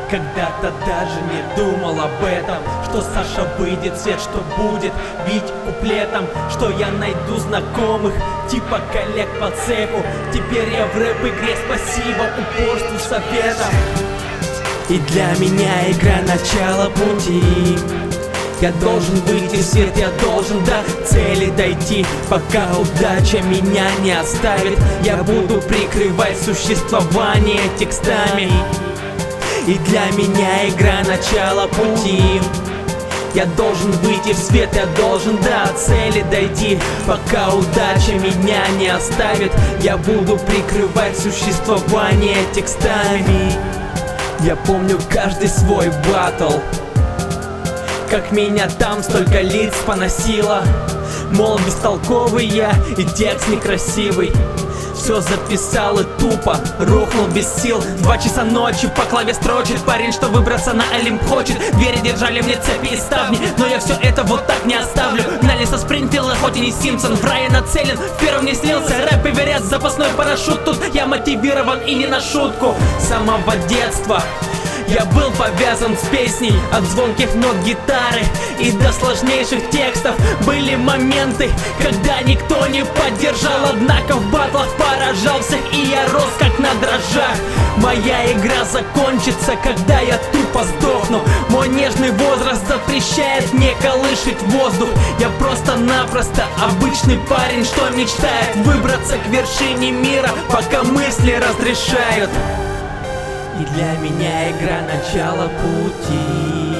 Когда-то даже не думал об этом, что Саша выйдет в свет, что будет бить куплетом, что я найду знакомых, типа коллег по цеху. Теперь я в рэп-игре, спасибо упорству, советам. И для меня игра начала пути. Я должен выйти в свет, я должен до цели дойти. Пока удача меня не оставит, я буду прикрывать существование текстами. И для меня игра начала пути. Я должен выйти в свет, я должен до цели дойти. Пока удача меня не оставит, я буду прикрывать существование текстами. Я помню каждый свой баттл, как меня там столько лиц поносило. Мол, бестолковый я и текст некрасивый. Все записал и тупо рухнул без сил. 2 часа ночи по клаве строчит парень, что выбраться на Олимп хочет. Двери держали мне цепи и ставни, но я все это вот так не оставлю. Гнали со Спрингфилда, хоть и не Симпсон. В рае нацелен, в первом не снился. Рэп и верят, запасной парашют. Тут я мотивирован и не на шутку. С самого детства я был повязан с песней, от звонких нот гитары и до сложнейших текстов. Были моменты, когда никто не поддержал, однако в батлах поражал всех, и я рос как на дрожжах. Моя игра закончится, когда я тупо сдохну. Мой нежный возраст запрещает мне колышить воздух. Я просто-напросто обычный парень, что мечтает выбраться к вершине мира, пока мысли разрешают. И для меня игра начала пути.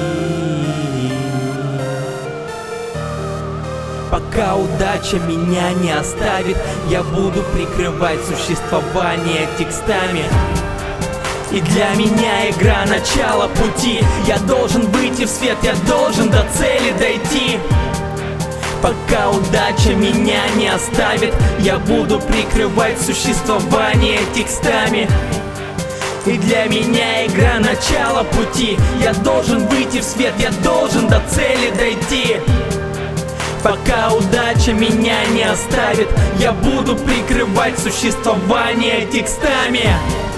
Пока удача меня не оставит, я буду прикрывать существование текстами. И для меня игра начала пути. Я должен выйти в свет, я должен до цели дойти. Пока удача меня не оставит, я буду прикрывать существование текстами. И для меня игра начала пути. Я должен выйти в свет, я должен до цели дойти. Пока удача меня не оставит, я буду прикрывать существование текстами.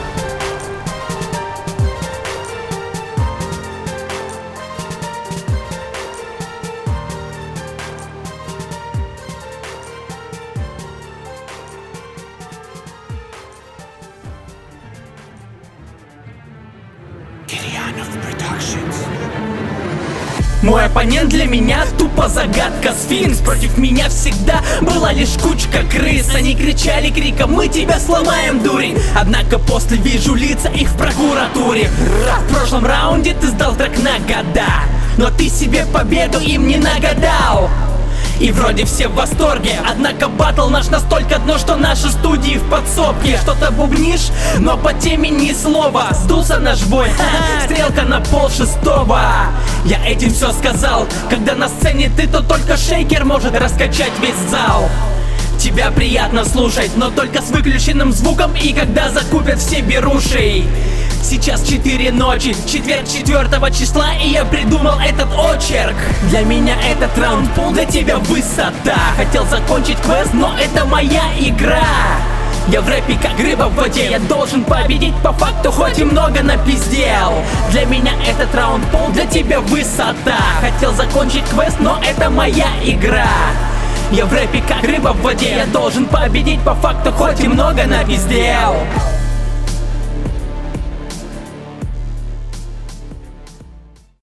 Мой оппонент для меня тупо загадка, сфинкс. Против меня всегда была лишь кучка крыс. Они кричали криком: мы тебя сломаем, дурень. Однако после вижу лица их в прокуратуре. В прошлом раунде ты сдал трек на года, но ты себе победу им не нагадал. И вроде все в восторге, однако баттл наш настолько дно, что наши студии в подсобке. Что-то бубнишь, но по теме ни слова. Сдулся наш бой, стрелка на 5:30. Я этим все сказал. Когда на сцене ты, то только шейкер может раскачать весь зал. Тебя приятно слушать, но только с выключенным звуком и когда закупят все беруши. Сейчас 4 ночи, четверг 4 числа, и я придумал этот очерк. Для меня этот раунд пол, для тебя высота. Хотел закончить квест, но это моя игра. Я в рэпе как рыба в воде, я должен победить по факту, хоть и много напиздел. Для меня этот раунд пол, для тебя высота. Хотел закончить квест, но это моя игра. Я в рэпе как рыба в воде, я должен победить по факту, хоть и много напиздел.